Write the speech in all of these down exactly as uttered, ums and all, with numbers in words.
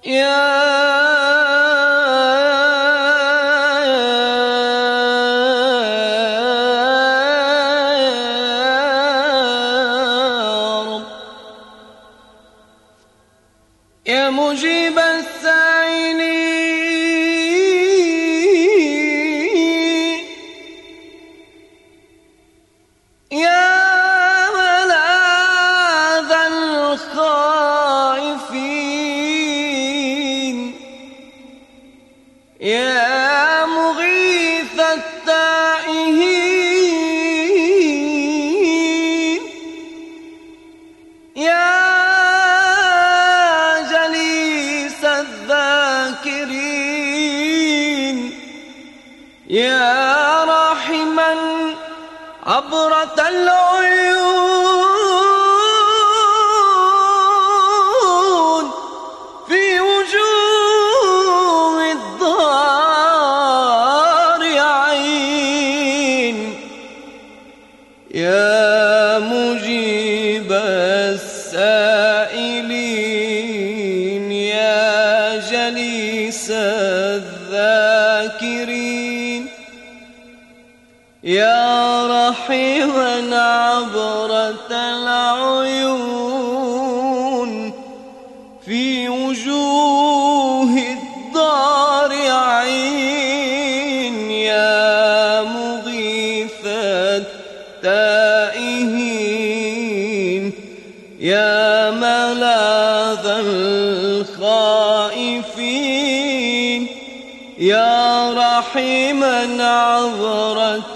يا رب يا مجيب السائلين يا ملاذ الخائفين يا مغيث التائهين يا جليس الذاكرين يا راحما عبرة العيون في وجوه الدار عين يا مجيب السائلين يا جليس الذاكرين يا رحيما عبرة العيون في وجوه الدار عين يا مغيث التائهين يا ملاذ الخائفين يا رحيما عبرة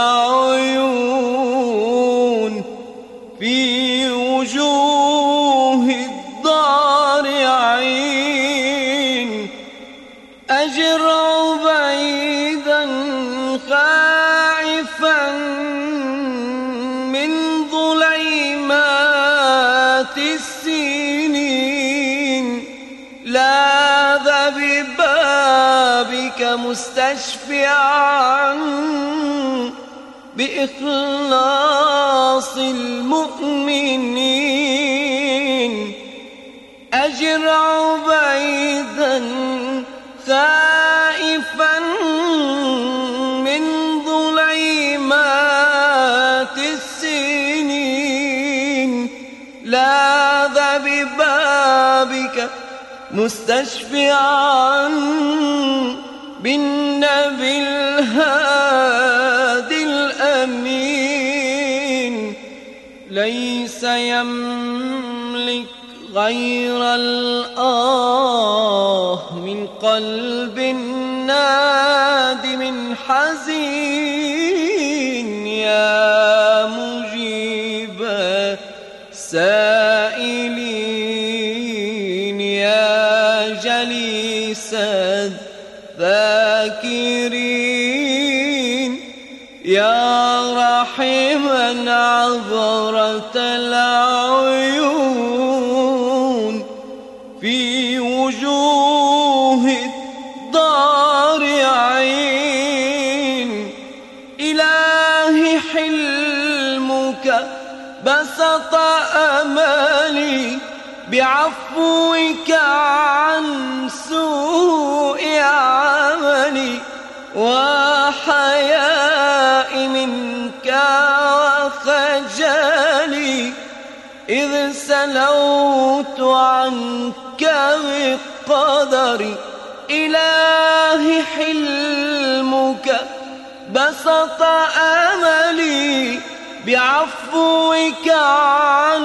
العيون في وجوه الدار عين أجر عبيدا خائفا من ظليمات السنين لاذ ببابك مستشفعا بإخلاص المؤمنين أجر عبيدا خائفا من ظليمات السنين لاذ ببابك مستشفعا بالنبي الهادي الأمين ليس يملك غير الآه من قلب نادم حزين يا مجيب السائلين يا جليس الذاكرين يا رحيما عبرة العيون في وجوه الدار عين إلهي حلمك بسط أملي بعفوك عن سوء عملي وحياء منك وخجلي إذ سلوت عنك بقدري إلهي حلمك بسط أملي بعفوك عن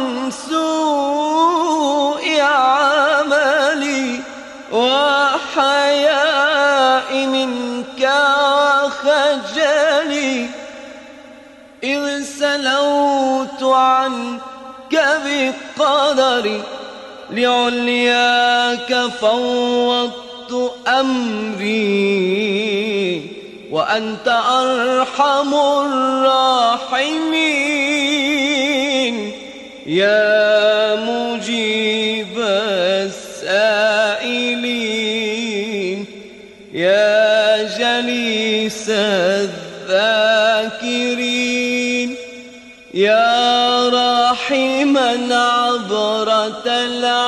سوء عملي وحياء منك وخجلي إذ سلوت عنك بقدري لعلياك فوضت أمري وأنت أرحم الراحمين يا مجيب السائلين يا جليس الذاكرين يا راحما عبرة العالمين